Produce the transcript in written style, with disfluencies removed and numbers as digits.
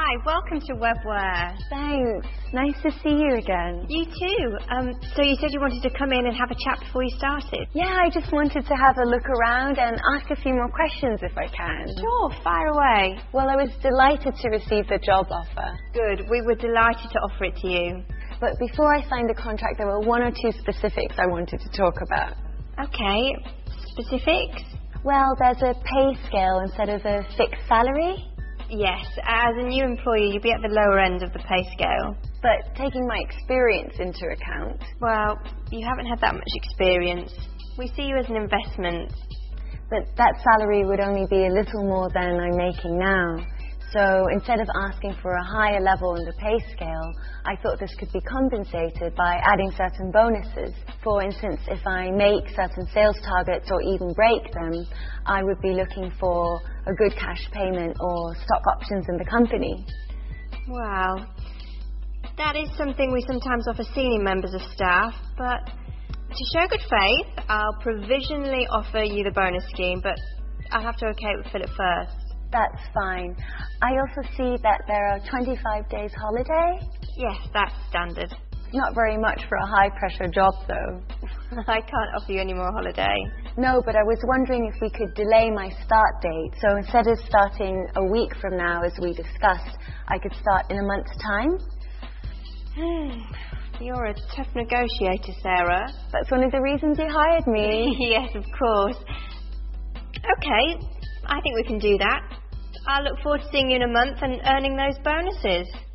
Hi, welcome to Webware. Thanks. Nice to see you again. You too. So you said you wanted to come in and have a chat before you started? Yeah, I just wanted to have a look around and ask a few more questions if I can. Sure, fire away. Well, I was delighted to receive the job offer. Good, we were delighted to offer it to you. But before I signed the contract, there were one or two specifics I wanted to talk about. Okay, specifics? Well, there's a pay scale instead of a fixed salary. Yes, as a new employee, you'll be at the lower end of the pay scale. But taking my experience into account... Well, you haven't had that much experience. We see you as an investment. But that salary would only be a little more than I'm making now. So instead of asking for a higher level in the pay scale, I thought this could be compensated by adding certain bonuses. For instance, if I make certain sales targets or even break them, I would be looking for a good cash payment or stock options in the company. Wow. That is something we sometimes offer senior members of staff, but to show good faith, I'll provisionally offer you the bonus scheme, but I'll have to okay it with Philip first. That's fine. I also see that there are 25 days holiday. Yes, that's standard. Not very much for a high-pressure job, though. I can't offer you any more holiday. No, but I was wondering if we could delay my start date. So instead of starting a week from now, as we discussed, I could start in a month's time. You're a tough negotiator, Sarah. That's one of the reasons you hired me. Yes, of course. Okay, I think we can do that. I look forward to seeing you in a month and earning those bonuses.